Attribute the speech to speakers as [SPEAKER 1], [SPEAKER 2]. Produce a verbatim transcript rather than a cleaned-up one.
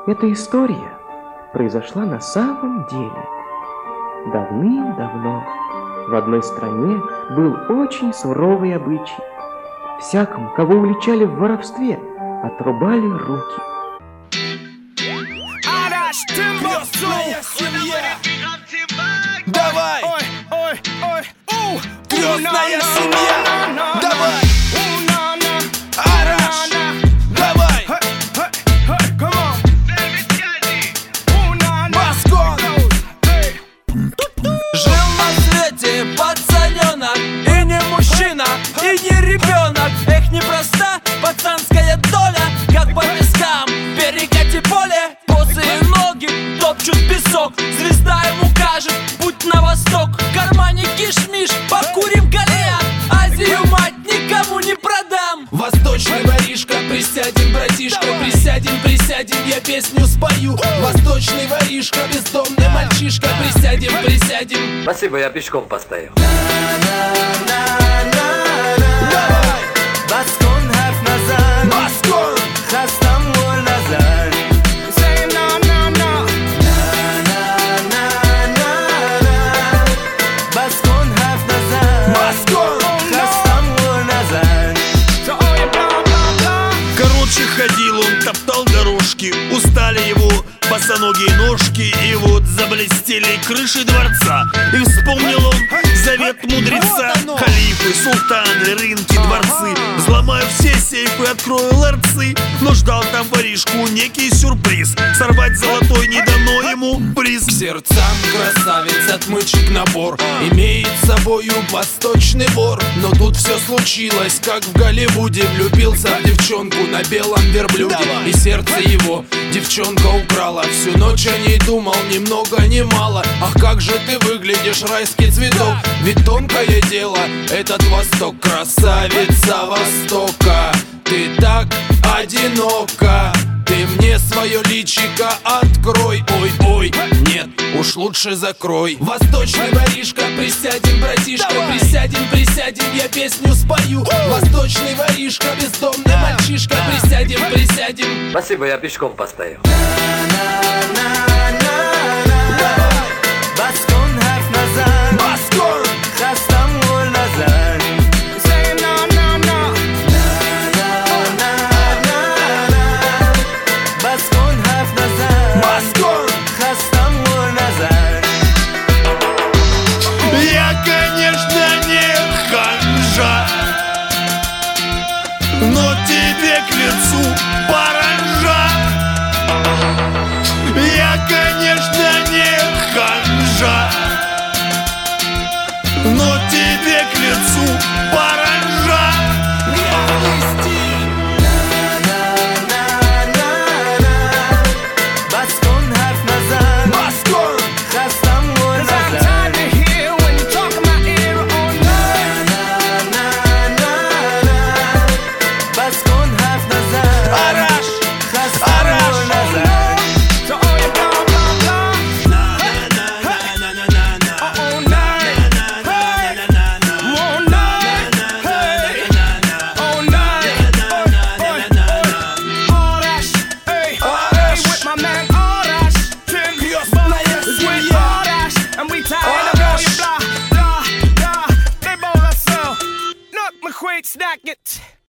[SPEAKER 1] Эта история произошла на самом деле. Давным-давно в одной стране был очень суровый обычай. Всякому, кого уличали в воровстве, отрубали руки.
[SPEAKER 2] Крестная семья! Давай! Крестная семья! Давай! Араш! Давай! Баскон! Жил на свете пацаненок, и не мужчина, и не ребенок. Эх, непроста пацанская доля, как по пескам перекати поле. Босые ноги топчут песок, звезда ему кажет путь на восток. В кармане кишмиш, покурим кальян, Азию мать никому не продам. Восточный воришка, присядем, братишка, присядем, присядем, я песню спою. Восточный воришка, бездомный мальчишка, присядем, присядем.
[SPEAKER 3] Спасибо, я пешком постою.
[SPEAKER 2] Давай! Баскон, харф назад. Баскон! Хастам воль назад. Баскон, харф назад. Баскон! Хастам воль назад.
[SPEAKER 4] Короче, ходил он, топтал дорожки, устали его босоногие ножки, и вот заблестели крыши дворца. И вспомнил он завет мудреца: халифы, султаны, рынки, дворцы. Взломаю все сейфы, открою ларцы. Но ждал там воришку некий сюрприз. Сорвать золотой не дано ему приз.
[SPEAKER 2] К сердцам красавиц отмычек набор, имеет с собою восточный вор. Но тут все случилось, как в Голливуде. Влюбился в девчонку на белом верблюде, и сердце его девчонка украла. Всю ночь о ней думал, ни много ни мало. Ах, как же ты выглядишь, райский цветок. Ведь тонкое дело этот Восток. Красавица Востока, ты так одинока. Ты мне свое личико открой. Ой-ой, нет, уж лучше закрой. Восточный воришка, присядем, братишка, присядем, присядем, я песню спою. Восточный воришка, бездомный мальчишка, присядем, присядем.
[SPEAKER 3] Спасибо, я пешком постою.
[SPEAKER 2] Баскон, харф назад. Баскон! Хастам воль назад. Баскон, харф назад. Баскон! Хастам воль назад.
[SPEAKER 4] Я, конечно, не ханжа, но тебе к лицу паранжа. Я, конечно, не ханжа, но тебе к лицу паранжа.